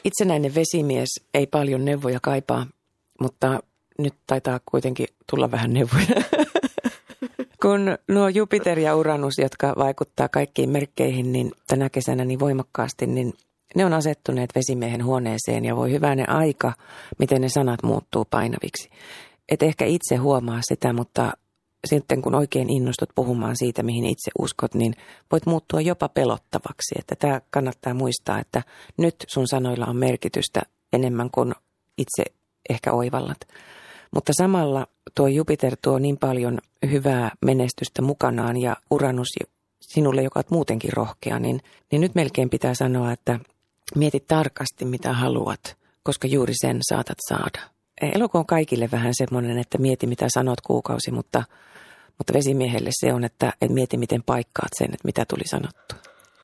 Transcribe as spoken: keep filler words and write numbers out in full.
Itsenäinen vesimies ei paljon neuvoja kaipaa, mutta nyt taitaa kuitenkin tulla vähän neuvoja. Kun nuo Jupiter ja Uranus, jotka vaikuttaa kaikkiin merkkeihin niin tänä kesänä niin voimakkaasti, niin ne on asettuneet vesimiehen huoneeseen ja voi hyvänen aika, miten ne sanat muuttuu painaviksi. Et ehkä itse huomaa sitä, mutta sitten kun oikein innostut puhumaan siitä, mihin itse uskot, niin voit muuttua jopa pelottavaksi. Että tämä kannattaa muistaa, että nyt sun sanoilla on merkitystä enemmän kuin itse ehkä oivallat. Mutta samalla tuo Jupiter tuo niin paljon hyvää menestystä mukanaan ja Uranus sinulle, joka olet muutenkin rohkea, niin, niin nyt melkein pitää sanoa, että mieti tarkasti mitä haluat, koska juuri sen saatat saada. Elokuu on kaikille vähän semmoinen, että mieti mitä sanot kuukausi, mutta, mutta vesimiehelle se on, että et mieti miten paikkaat sen, että mitä tuli sanottua.